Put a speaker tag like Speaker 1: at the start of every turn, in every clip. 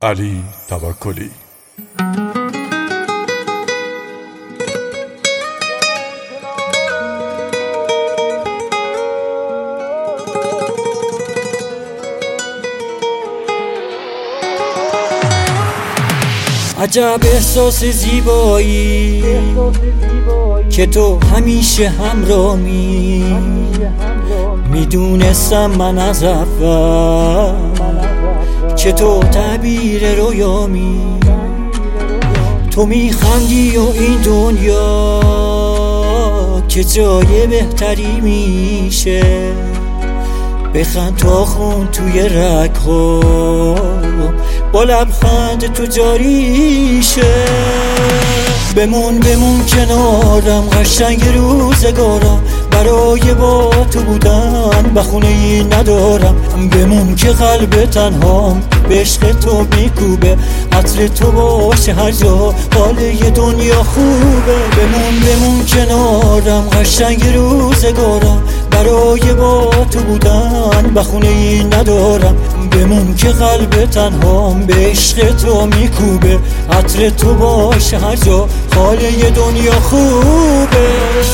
Speaker 1: علی توکلی.
Speaker 2: عجب احساس زیبایی که تو همیشه همراهی، میدونستم من از اول که تو تعبیر رویامی. تو میخندی و این دنیا که جای بهتری میشه، بخند تا خون توی رگ‌ها با لبخند تو جاریشه. بمون کنارم قشنگ روزگارم، برای با تو بودن بخونه ای ندارم. بمون که قلب تنهام به عشق تو میکوبه، عطر تو باشه هر جا حال یه دنیا خوبه. بمون کنارم قشنگ روزگارم، برای با تو بودن بخونه ای ندارم. بمون که قلب تنهام به عشق تو میکوبه، عطر تو باشه هر جا حال یه دنیا خوبه.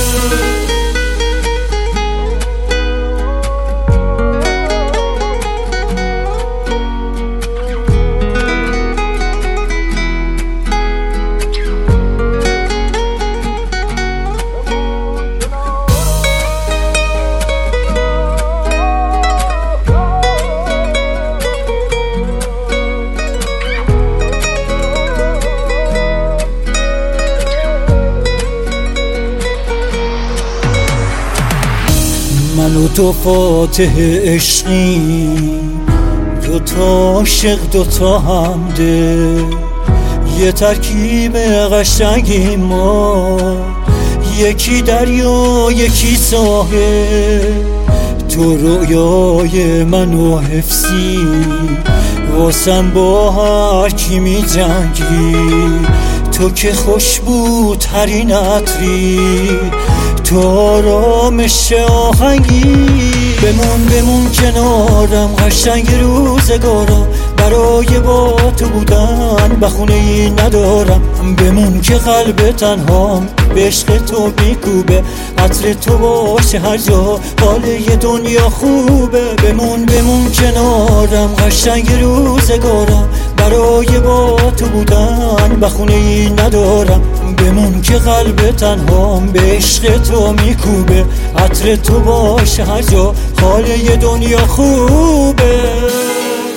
Speaker 2: من و تو فاتح عشقی، دوتا عاشق دوتا همده، یه ترکیب قشنگی ما، یکی دریا یکی ساحل. تو رویای من و حفظی، واسم با هر کی می جنگی. تو که خوشبوترین عطری، تو آرامش آهنگی. بمون کنارم قشنگ روزگارم، برای با تو بودن بخونه ای ندارم. بمون که قلب تنهام به عشق تو میکوبه، عطر تو باشه هر جا حال یه دنیا خوبه. بمون کنارم قشنگ روزگارم، برای با تو بودن بخونه ای ندارم. بمون که قلب تنهام به عشق تو میکوبه، عطر تو باشه هر جا حال یه دنیا خوبه.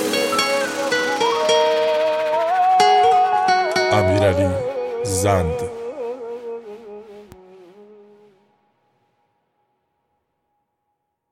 Speaker 1: امیرعلی زند.